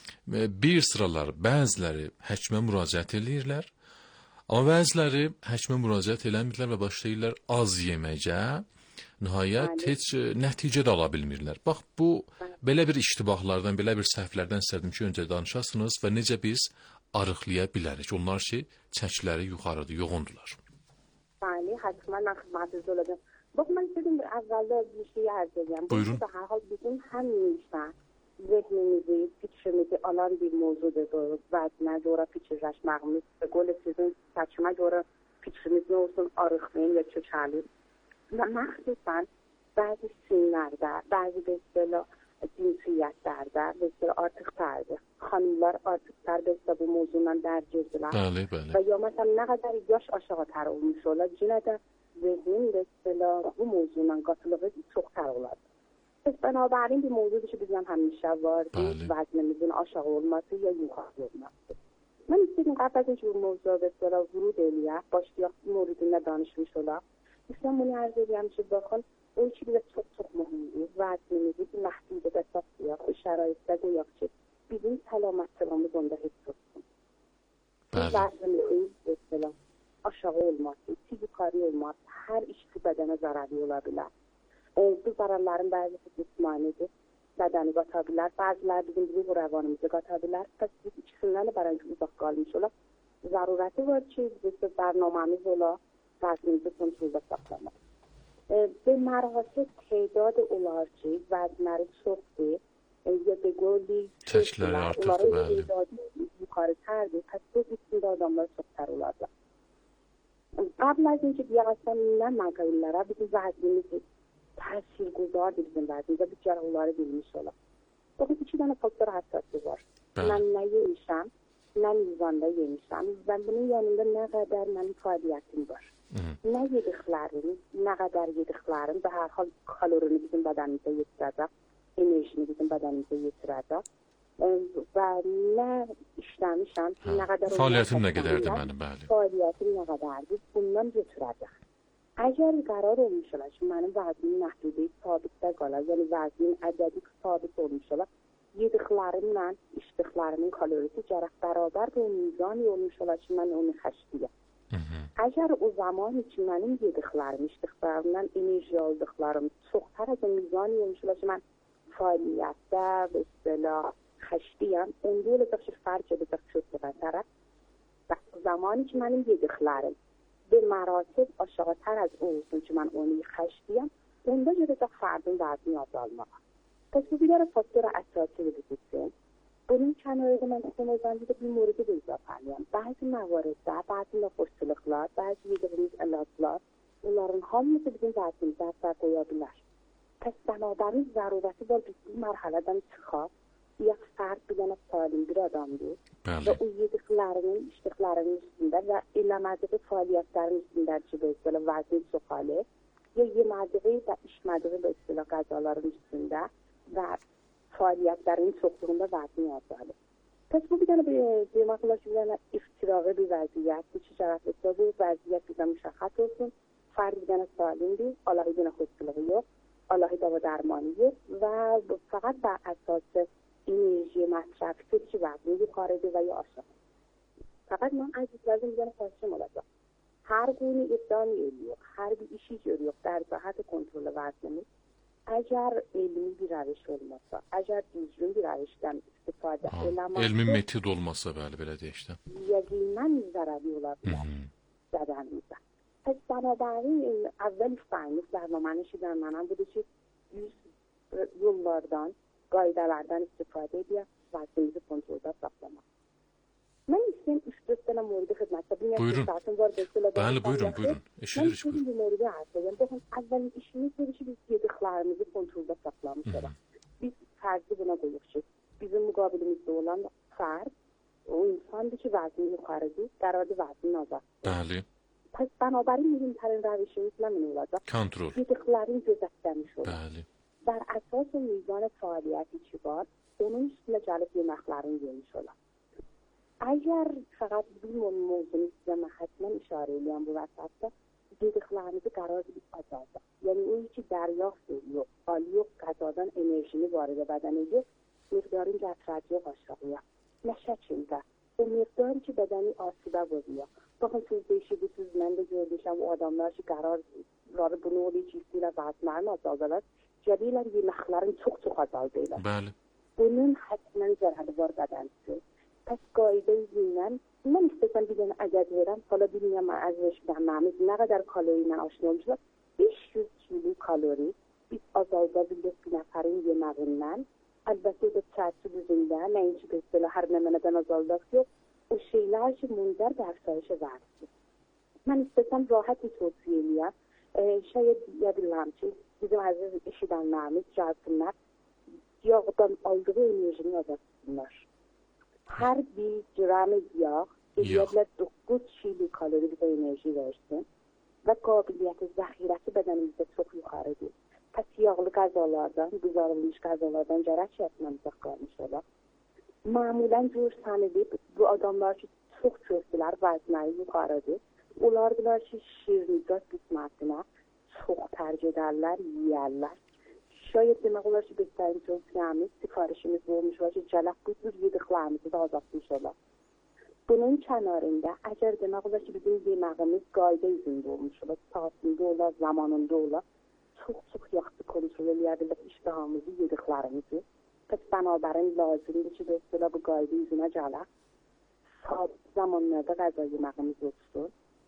Speaker 10: Bir sıralar bəziləri həkimə müraciət eləyirlər, amma bəziləri həkimə müraciət eləmirlər və başlayırlar az yeməkə, nihayət heç nəticə də ala bilmirlər. Bax, bu belə bir iştibahlardan, belə bir səhvlərdən istərdim ki, öncə danışasınız və necə biz arıqlaya bilərik. Onlar ki, çəkiləri yuxarıda yoğundular.
Speaker 11: بله حتما من خدمتتون olacağım. Bakın ben istedim evvelde bir şey arz edeyim.
Speaker 10: Buyurun.
Speaker 11: Bu da her bizim hemiشه zihnimizi, fikrimizi alan bir mevzudur bu. Vazne göre fikirleşmemiz, ve gol sizin saçma göre fikrimiz ne olsun arıqlayın ve çöçelim. Ve məxsusən bazı sinirlerde, bazı mesela cinsiyetlerde, mesela artık terdi. Hanımlar artık terbiyesiyle bu mevzundan derc ediler.
Speaker 10: Bəli, bəli.
Speaker 11: Ve ya mesela ne kadar yaş aşağı ter olmuş olar, yine de zihnin mesela bu mevzundan katılığı çok ter olar. Pes banabərin bir mevzudur ki bizden hemiشه vardı. Vəznimizin aşağı olması ya yukarı olması. Ben istedim qəbul edin ki bu mevzuya mesela vurud eləyək, başlayaq bu mevzunda danışmış olaq. İslam bunu arz edeyim ki bakın o işi bize çok çok mühimdir. Vəznimizi bir məhdudədə saxlayaq, bu şəraitdə qoyaq ki bizim selametlığımız onda hiç tutsun. Vəznimizin mesela aşağı olması, yukarı olması her işi bədənə zararlı ola bilər. Bu zararların bazısı cismanidir, bədəni qata bilər, bazıları bizim ruh rəvanımızı qata bilər. Pəs biz ikisindən də barəncə uzaq qalmış olaq. Zarurəti var ki, bizim bərnaməmiz ola, vəznimizi kontrolda saxlamaq. به مراسم تعداد olar ki, vəznləri çoxdur, ya da qoli
Speaker 10: çəkləri artıqdır, bəli.
Speaker 11: Yukarı tərdir, pəs bu içində adamlar çox tər olarlar. قبل از اینکه دیگه اصلا نه مقایلlara bizim vəznimiz təsir guzardır bizim vəznimizə, bir kere onları bilmiş olaq. Bakın iki tane faktör həssası var. Mən nə yemişəm, nə mizanda yemişəm və bunun yanında nə qədər mənim fəaliyyətim var. Nə yediklərim, nə qədər yediklərim və hər hal kalorini bizim bədənimizə yetirəcək, enerjini bizim bədənimizə yetirəcək və nə işləmişəm, nə qədər...
Speaker 10: Fəaliyyətim nə qədərdir mənim, bəli.
Speaker 11: Fəaliyyətim nə qədərdir, bundan götürəcək. Əgər qərar olmuş olar ki, mənim vəznim məhdudi sabitdə qalar, yəni vəzmin ədədi sabit olmuş olar, yediklərimlə içdiklərimin kalorisi gərək bərabər və mizani olmuş olar ki, mən onu xəşliyəm. Əgər o zaman ki, mənim yediklərim, içdiklərimdən enerji aldıqlarım çoxtər az mizani olmuş olar ki, mən fəaliyyətdə və istilah xəşliyəm, onda olacaq ki, fərq edəcək kötüqə tərəf və zamanı ki, mənim yediklərim به مراتب aşağıtər az olsun ki, mən onu xəşliyəm, onda gedəcək fərdin vəzni azalmağa. Pes bu bir faktör əsası vücuddur. Bunun kənarında mən istəməzəndə bir mورد də izah edəyəm. Bəzi məvariddə, bəzi nəxurçuluqlar, bəzi yediyimiz əlaqlar, onların hamısı bizim vəznimizə əsər qoya bilər. Pes bənabərin zərurəti var biz bu mərhələdən çıxaq, یک فرد بیدن سالم bir adamdır ve o yediklərinin, içdiklərinin üstündə və eləmədiği fəaliyyətlərin üstündə ki, belə vəzni çoxalır, ya yemədiği və içmədiği belə qəzaların üstündə və fəaliyyətlərin çoxluğunda vəzni azalır. Pes bu bir dənə demək olar ki, bir dənə iftirağı bir vəziyyətdir ki, şərəfətdə bu vəziyyət bizə müşəxəs olsun, fərd bir dənə salimdir, Allahı dənə xudçuluğu yox, Allahı dava dərmanı yox və fəqət bə əsası enerji مصرفی که وزنی yukarıdır və ya aşağı. Fakat mən əzizlərim bir dənə xahişim olacaq. Hər günü iqdam ediyor, hər bir işi görüyor در cəhət kontrol vəznimiz. Əgər elmi bir rəviş olmasa, əgər düzgün bir rəvişdən istifadə eləməsə,
Speaker 10: elmi metod olmasa, bəli, belə deyək də.
Speaker 11: Yəqindən zərəri ola bilər bədənimizə. Pes bənabərin əvvəl fayniz bərnamənin şidənlənən budur ki, yüz yollardan qaydalardan istifadə edək, vəznimizi kontrolda saxlamaq. Mən istəyəm üç dörd dənə mورد xidmətdə bir
Speaker 10: buyurun.
Speaker 11: Var,
Speaker 10: bəli, buyurun, buyurun. Eşidirik,
Speaker 11: buyurun. Mən bir mورد arz edəm. Baxın, əvvəlin işimiz deyir ki, biz yediklərimizi kontrolda saxlamış olaq. Biz fərzi buna qoyuq ki, bizim müqabilimizdə olan fərd, o insandır ki, vəzni yuxarıdır, qərarı vəzni azad.
Speaker 10: Bəli.
Speaker 11: Pes bənabərin mühümtərin rəvişimiz nəmin olacaq?
Speaker 10: Kontrol.
Speaker 11: Yediklərin gözətləmiş olaq.
Speaker 10: Bəli.
Speaker 11: Bər əsas mizan fəaliyyəti ki var, onun üstünə gəlib yeməklərin yemiş olar. Əgər fəqət bir mövzunu sizə mən hətmən işarə eləyəm bu vəsətdə, yediklərinizi qərar edib azaldaq. Yəni o ki, dəryaxt yox, ali yox, qəzadan enerjini varıda bədənə yox, miqdarın gətirəcək aşağıya. Nə şəkildə? O miqdar ki, bədəni asibə qoyuyor. Baxın, siz değişirsiniz, mən də görmüşəm o adamlar ki, qərarları bunu oluyor ki, istəyirlər vəznlərini azaldalar. Gəlirlər yeməklərin çox-çox azaldırlar.
Speaker 10: Bəli.
Speaker 11: Bunun hətmən zərəri var bədənsi. Pes qayda üzündən mən istəsəm bir dənə ədəd verəm. Hala bilmirəm əziz eşidənlərimiz nə qədər kalori ilə aşina olmuşlar. beş yüz kilo kalori biz azalda bildik bir nəfərin yeməğindən. Əlbəttə o da çərçi düzündə, nəinki belə hər nəmənədən azaldaq yox. O şeylər ki, mündər də əfsayişə verdik. Mən istəsəm rahat bir tövsiyə eləyəm. E, şayad deyə bilirəm ki, bizim əziz eşidənlərimiz gəlsinlər, yağdan aldığı enerjini azaltsınlar. Hər bir gram yağ eləyərlər doqquz kilo kalori bizə enerji versin və qabiliyyəti, zəxirəti bədənimizdə çox yuxarıdır. Pəs yağlı qəzalardan, qızarılmış qəzalardan gərək şəhətlə uzaq qalmış olaq. Mamulən görsən edib, bu adamlar ki, çox köftülər, vəznəyi yuxarıdır. Onlardılar ki, şirinizat qismətinə çox tərcih edərlər, yiyərlər. Şayet demək olar ki, bestəyin tövsiyəmiz, sifarişimiz olmuş var ki, gələk bu cür yediqlərimizi də azaltmış olar. Bunun kənarında, əgər demək olar ki, bizim yeməğimiz qayda üzündə olmuş olar, saatında olar, zamanında olar, çox-çox yaxşı kontrol edəbildik iştahamızı, yediqlərimizi. Pək bənabərin lazımdır ki, dostlar bu qayda üzünə gələk. Saat zamanlarda qəza yeməğimiz olsun.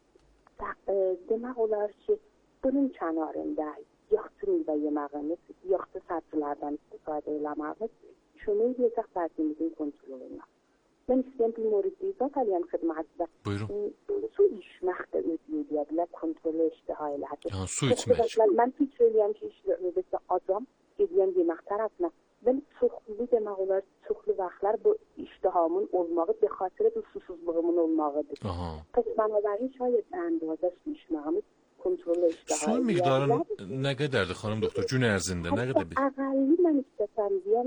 Speaker 11: E, demək olar ki, bunun kənarında yaxşı meyvə yeməğimiz, yaxşı səbzələrdən istifadə eləməyimiz kömək edəcək vəzimizin kontroluna. Mən istəyəm bir moriddə izah eləyəm xidmətinizə.
Speaker 10: Buyurun.
Speaker 11: Su içmək də özü edə bilər, kontrol iştiha elədir.
Speaker 10: Yəni su içmək.
Speaker 11: Mən hiç söyləyəm ki, işte adam gedəyəm yemək tərəfinə. Və çoxlu demək olar, çoxlu vaxtlar bu iştihamın olmağı, bir xatirə bu susuzluğumun olmağıdır. Pək bənabərin şayət əndazə su içməyimiz kontrol iştiha.
Speaker 10: Su miqdarı nə qədərdir xanım doktor gün ərzində? Nə qədər bir?
Speaker 11: Əqəlli mən istəsəm deyəm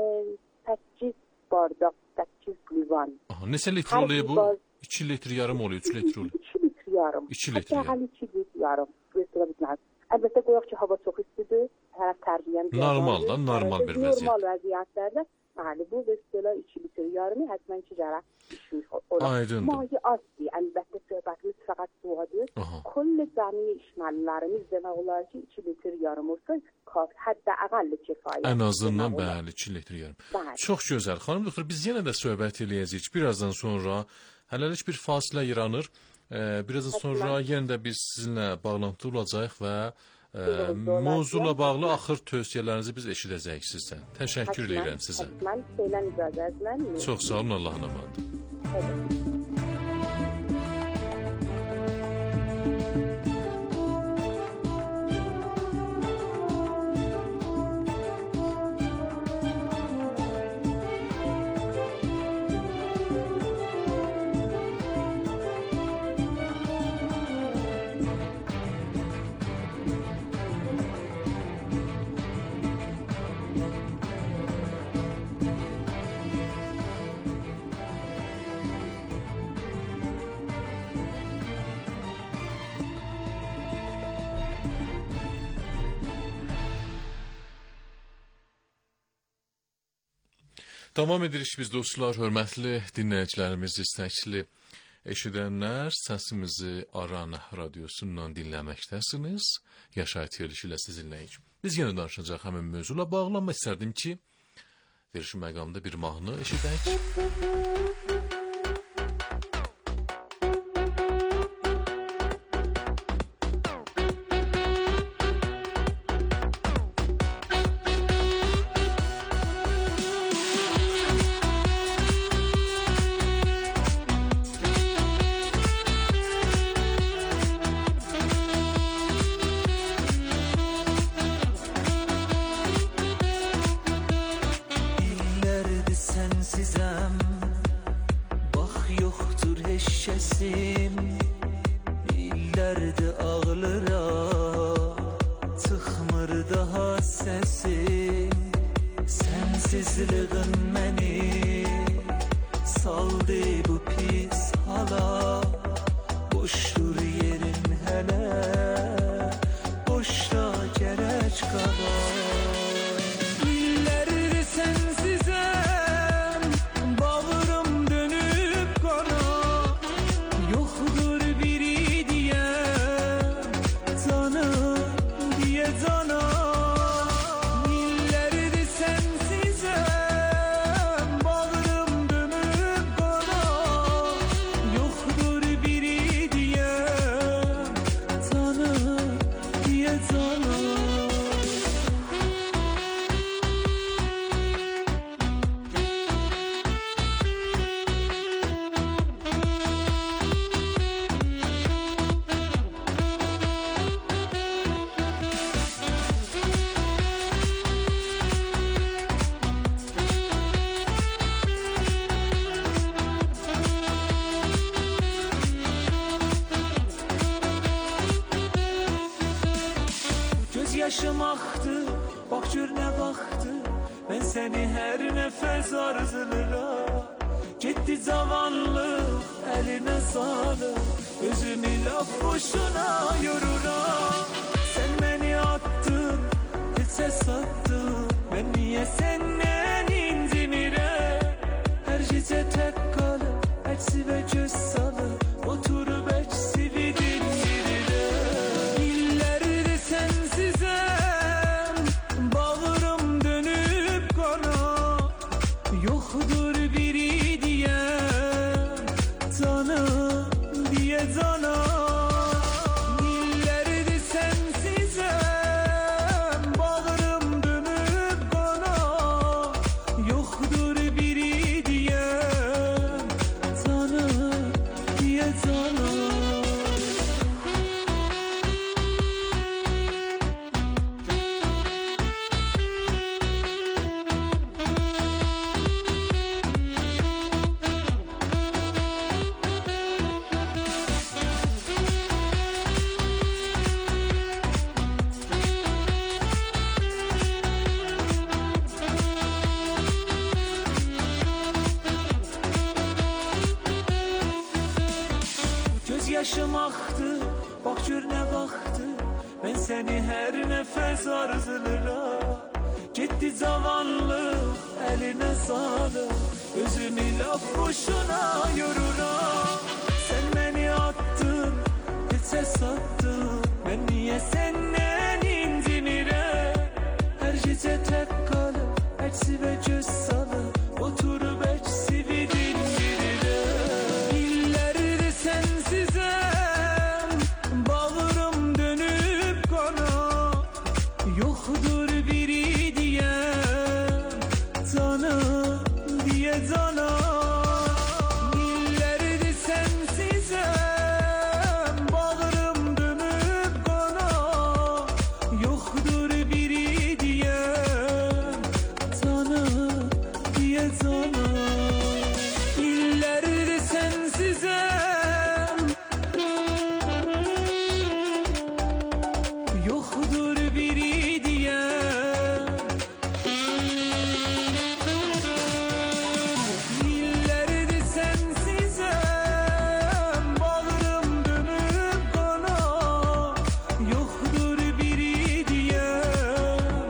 Speaker 11: səkkiz bardaq, səkkiz livan.
Speaker 10: Aha, neçə litr oluyor bu? iki litr yarım oluyor, üç litr oluyor.
Speaker 11: iki litr yarım.
Speaker 10: iki litr yarım.
Speaker 11: Əqəlli iki litr yarım. Əlbəttə qoyaq ki, hava çox istidir. Tərəf tərbiyyən.
Speaker 10: Normal da, normal bir vəziyyət.
Speaker 11: Normal vəziyyətlərdə, bəli, bu vəziyyətlə iki litr yarımı həttən ki, gərək düşmüş olur.
Speaker 10: Aydındır.
Speaker 11: Mahi azdır. Əlbəttə söhbətimiz fəqət suadır. Kulli cəmi işməllərimiz demək olar ki, iki litr yarım olsa, hətta əqəlli kifayət.
Speaker 10: Ən azından, bəli, iki litr yarım. Bəli. Çox gözəl. Xanım doktor, biz yenə də söhbət eləyəcəyik. Birazdan sonra hələlik bir fasilə yaranır. Ee, birazdan sonra yenə də biz sizinlə bağlantı olacaq və e, mövzula bağlı axır tövsiyələrinizi biz eşidəcəyik sizdən. Təşəkkür edirəm sizə.
Speaker 11: Mən şeylə icazətlə.
Speaker 10: Çox sağ olun, Allahın emanet. Davam edirik biz dostlar, hörmətli dinləyicilərimiz, istəkli eşidənlər, səsimizi Aran radiosundan dinləməkdəsiniz. Yaşayət verilişi ilə sizinləyik. Biz yenə danışacaq həmin mövzula bağlı, amma istərdim ki, verişi məqamda bir mahnı eşidək.
Speaker 12: Bağrım dönüp yaşım aktı, bak gör ne baktı. Ben seni her nefes arzuluram. Gitti zavallık eline sağlık. Özümü laf boşuna yoruram. Sen beni attın, hiçe sattın. Ben niye senden incinirem? Her gece tek kalıp, eksi ve göz salıp, oturup eksivi dindirirem. İllerdir sensizem, bağırım dönüp kana. Yoktur biri diyen, tanı diye cana. İllerdir sensizem, bağırım dönüp kana. Yoktur biri diyen, tanı diye cana. Göz yaşım aktı, bak gör ne baktı. Ben seni her nefes arzuluram. Gitti zavallık eline sağlık. Özümü laf boşuna yoruram. Sen beni attın, hiçe sattın. Ben niye senden incinirem? Her gece tek kalıp, eksi ve göz salıp, oturup eksivi dindirirem. İllerdir sensizem, bağırım dönüp kana. Yoktur biri diyen, tanı diye cana. İllerdir sensizem, bağırım dönüp kana. Yoktur biri diyen, tanı diye cana. İllerdir sensizem, yoktur biri diyen. İllerdir sensizem, bağırım dönüp kana. Yoktur biri diyen.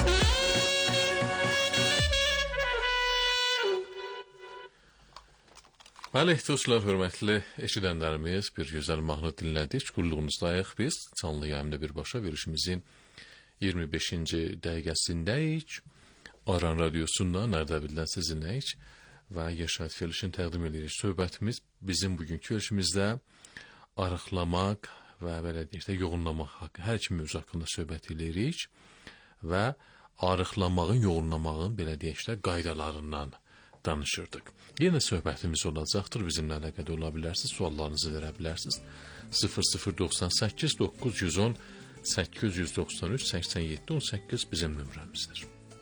Speaker 10: Bəli, dostlar, hörmətli eşidənlərimiz, bir gözəl mahnı dinlədik. Qulluğunuzdayıq biz. Canlı yayımda birbaşa verişimizin iyirmi beşinci dəqiqəsindəyik. Aran Radyosu'ndan Ərdəbildən sizinləyik və Yaşayət verilişini təqdim edirik. Söhbətimiz bizim bugünkü verilişimizdə arıqlamaq və belə deyək də yoğunlamaq haqqı, hər iki mövzu haqqında söhbət edirik və arıqlamağın, yoğunlamağın belə deyək də qaydalarından danışırdıq. Yenə söhbətimiz olacaqdır. Bizimlə əlaqədə ola bilərsiniz, suallarınızı verə bilərsiniz. sıfır sıfır doxsan səkkiz doqquz yüz on səkkiz yüz doxsan üç səksən yeddi on səkkiz bizim nömrəmizdir.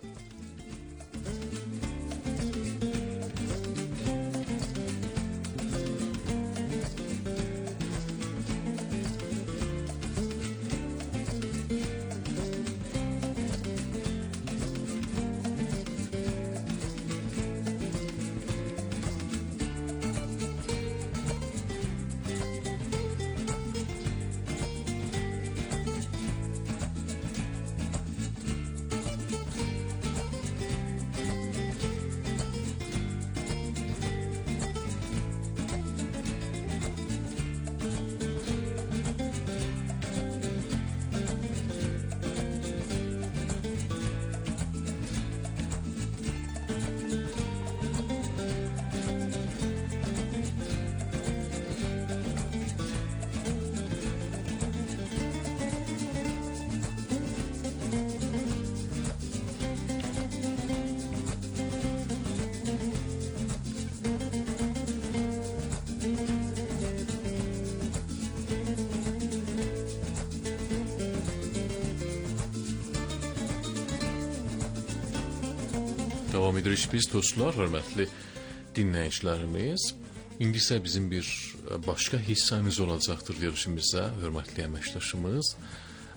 Speaker 10: Devam edirik biz dostlar, hörmətli dinləyicilərimiz. İndi isə bizim bir başqa hissəmiz olacaqdır verilişimizdə, hörmətli əməkdaşımız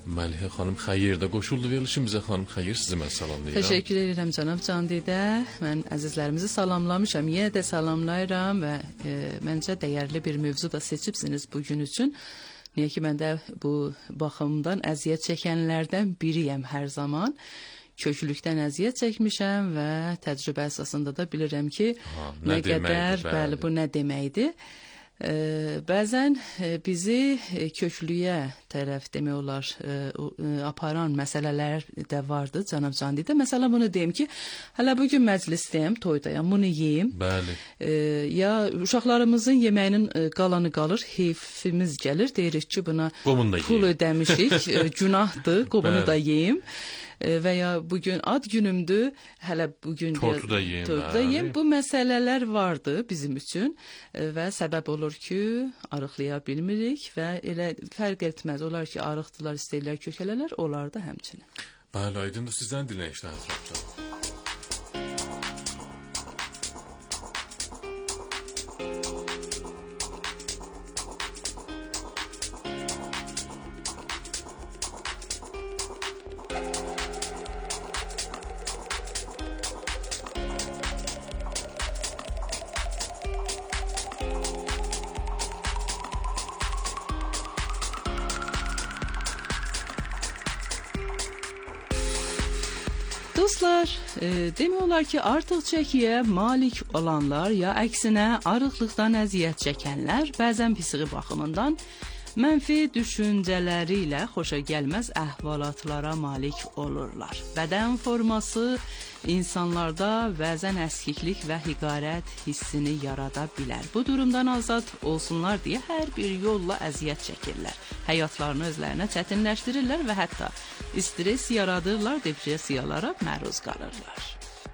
Speaker 10: Məlihə xanım xeyir də qoşuldu verilişimizə. Xanım xeyir, sizi mən salamlayıram.
Speaker 6: Təşəkkür edirəm cənab Candidə. Mən əzizlərimizi salamlamışam. Yenə də salamlayıram və e, məncə dəyərli bir mövzu da seçibsiniz bugün üçün. Niyə ki, mən də bu baxımdan əziyyət çəkənlərdən biriyəm hər zaman. Köklükdən əziyyət çəkmişəm və təcrübə əsasında da bilirəm ki,
Speaker 10: ha,
Speaker 6: nə, nə qədər, bəli. bəli, bu nə deməkdir. Ee, bəzən e, bizi e, köklüyə tərəf demək olar e, e, aparan məsələlər də vardı cənab Candidə. Məsələn bunu deyim ki, hələ bugün məclisdəyəm, toydayam, bunu yeyim.
Speaker 10: Bəli.
Speaker 6: E, ya uşaqlarımızın yeməyinin e, qalanı qalır, heyfimiz gəlir, deyirik ki, buna pul ödəmişik, e, günahdır, qobunu da yeyim. Və ya bugün ad günümdür, hələ bugün
Speaker 10: tortu da yeyim,
Speaker 6: tortu da yeyim. Bu məsələlər vardı bizim üçün və səbəb olur ki, arıqlaya bilmirik və elə fərq etməz. Olar ki, arıqdılar, istəyirlər kökələlər, olar da həmçinin.
Speaker 10: Bəli, aydındır, sizdən dinləyək də ətrafda.
Speaker 6: Dostlar, e, demək olar ki, artıq çəkiyə malik olanlar ya əksinə arıqlıqdan əziyyət çəkənlər bəzən psixi baxımından mənfi düşüncələri ilə xoşa gəlməz əhvalatlara malik olurlar. Bədən forması insanlarda bəzən əskiklik və hiqarət hissini yarada bilər. Bu durumdan azad olsunlar deyə hər bir yolla əziyyət çəkirlər. Həyatlarını özlərinə çətinləşdirirlər və hətta stres yaradırlar, depressiyalara məruz qalırlar.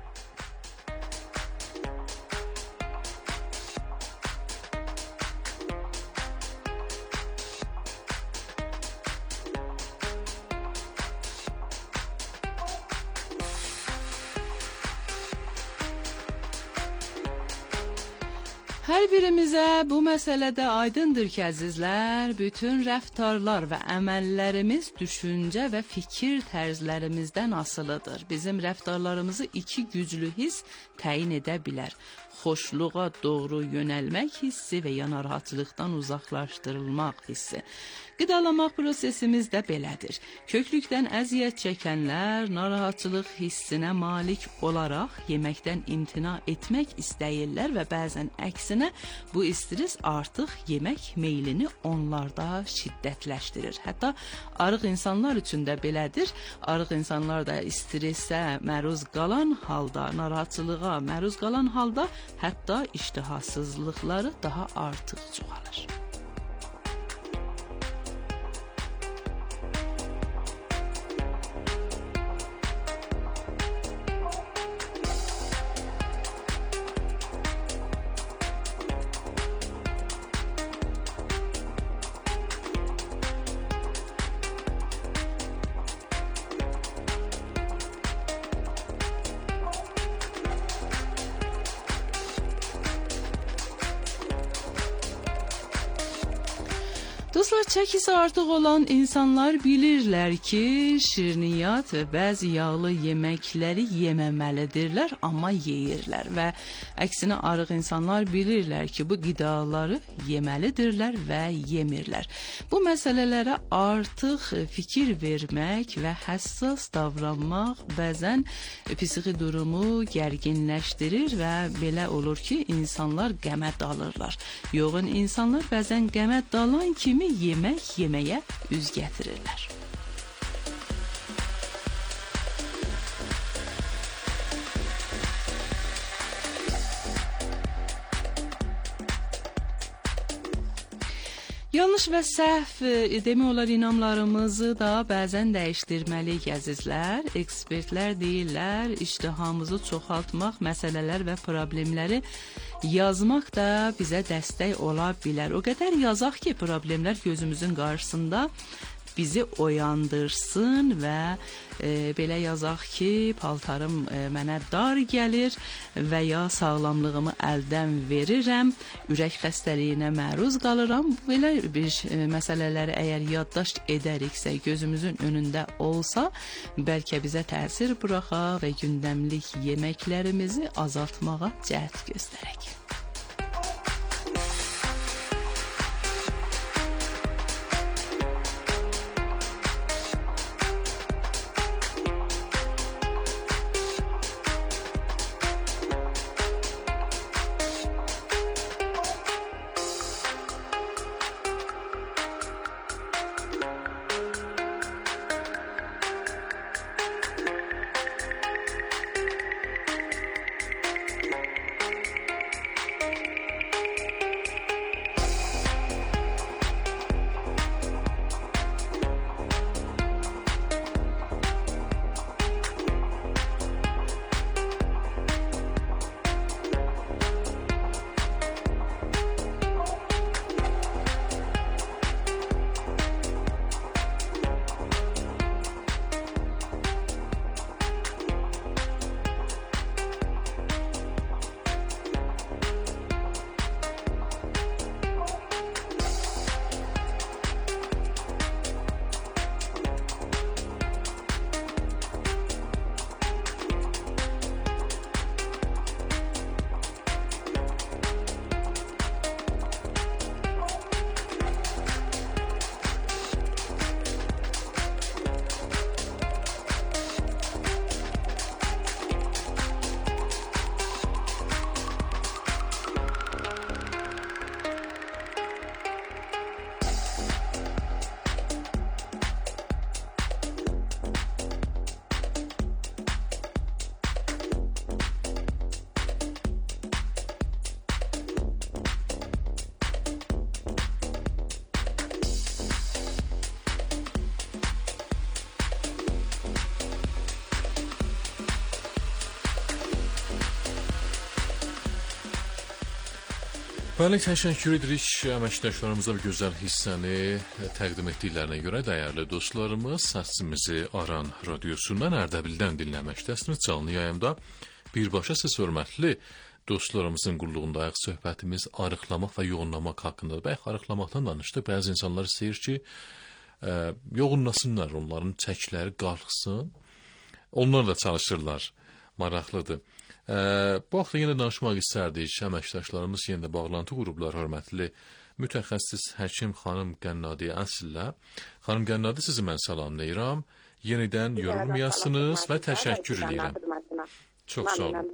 Speaker 6: Hər birimizə bu məsələdə aydındır ki, əzizlər, bütün rəftarlar və əməllərimiz düşüncə və fikir tərzlərimizdən asılıdır. Bizim rəftarlarımızı iki güclü hiss təyin edə bilər. Xoşluğa doğru yönəlmək hissi və ya narahatçılıqdan uzaqlaşdırılmaq hissi. Qidalamaq prosesimiz də belədir. Köklükdən əziyyət çəkənlər narahatçılıq hissinə malik olaraq yeməkdən imtina etmək istəyirlər və bəzən əksinə bu stres artıq yemək meylini onlarda şiddətləşdirir. Hətta arıq insanlar üçün də belədir. Arıq insanlar da stresə məruz qalan halda, narahatçılığa məruz qalan halda hətta iştihasızlıqları daha artıq çoxalır. Dostlar, çəkisi artıq olan insanlar bilirlər ki, şirniyyat və bəzi yağlı yeməkləri yeməməlidirlər, amma yeyirlər və əksinə arıq insanlar bilirlər ki, bu qidaları yeməlidirlər və yemirlər. Bu məsələlərə artıq fikir vermək və həssas davranmaq bəzən psixi durumu gərginləşdirir və belə olur ki, insanlar qəmə dalırlar. Yoğun insanlar bəzən qəmə dalan kimi yemək yeməyə üz gətirirlər. Yanlış və səhv demək olar inamlarımızı da bəzən dəyişdirməliyik əzizlər. Ekspertlər deyirlər, iştihamımızı çoxaltmaq, məsələlər və problemləri yazmaq da bizə dəstək ola bilər. O qədər yazaq ki, problemlər gözümüzün qarşısında bizi oyandırsın və e, belə yazaq ki, paltarım e, mənə dar gəlir və ya sağlamlığımı əldən verirəm, ürək xəstəliyinə məruz qalıram. Belə bir e, məsələləri əgər yaddaşt edəriksə, gözümüzün önündə olsa, bəlkə bizə təsir buraxa və gündəmlik yeməklərimizi azaltmağa cəhd göstərək.
Speaker 10: Bəli, təşəkkür edirik əməkdaşlarımıza bir gözəl hissəni təqdim etdiklərinə görə dəyərli dostlarımız. Səsimizi Aran radiosundan Ərdəbildən dinləməkdəsiniz canlı yayımda. Birbaşa siz hörmətli dostlarımızın qulluğundayıq. Söhbətimiz arıqlamaq və yoğunlamaq haqqındadır. Bəlkə arıqlamaqdan danışdıq. Bəzi insanlar istəyir ki, ə, yoğunlasınlar, onların çəkləri qalxsın. Onlar da çalışırlar. Maraqlıdır. Ə, bu haqda yenə danışmaq istərdik. Əməkdaşlarımız yenə də bağlantı qurublar, hörmətli mütəxəssis həkim xanım Qənnadiyə Əslə. Xanım Qənnadi, sizi mən salamlayıram. Yenidən yorulmayasınız və təşəkkür edirəm. Çox sağ olun.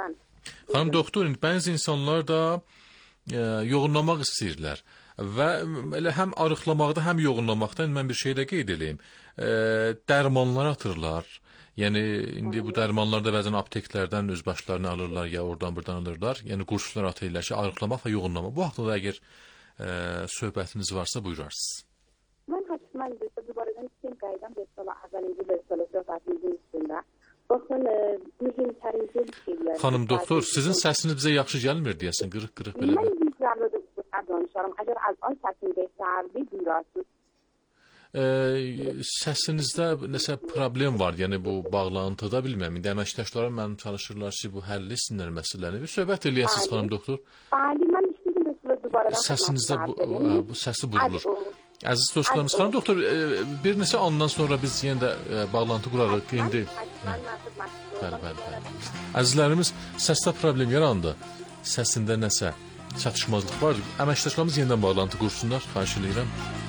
Speaker 10: Xanım doktor, bəzi insanlar da e, yoğunlamaq istəyirlər və elə həm arıqlamaqda, həm yoğunlamaqda mən bir şey də qeyd edeyim. E, dərmanlar atırlar. Yəni indi bu dərmanlarda bəzən apteklərdən öz başlarını alırlar ya oradan buradan alırlar. Yəni kurslar atırlar ki, arıqlamaq və yoğunlamaq. Bu haqda da əgər e, söhbətiniz varsa buyurarsınız.
Speaker 11: Mən haçman dubardan kim qaydan besala əvvəlinci besala söhbətimizin üstündə. Baxın, mühüm tərizə bir şeylər.
Speaker 10: Xanım doktor, sizin səsiniz bizə yaxşı gəlmir deyəsən, qırıq-qırıq belə.
Speaker 11: Mən bizlərlə də danışarım. Əgər az an səsim bəhsərdi, buyurarsınız.
Speaker 10: Ee, səsinizdə nəsə problem var, yəni bu bağlantıda bilməm. İndi əməkdaşlarım mənim çalışırlar ki, bu həll etsinlər məsələni. Bir söhbət eləyəsiniz xanım doktor.
Speaker 11: Bəli, mən istəyirəm də dubaradan.
Speaker 10: Səsinizdə bu, bu səsi burulur. Əziz dostlarımız, xanım doktor, bir neçə andan sonra biz yenə də bağlantı qurarıq. İndi bəli, bəli, bəli. Əzizlərimiz, səsdə problem yarandı. Səsində nəsə çatışmazlıq var. Əməkdaşlarımız yenidən bağlantı qursunlar. Xahiş edirəm.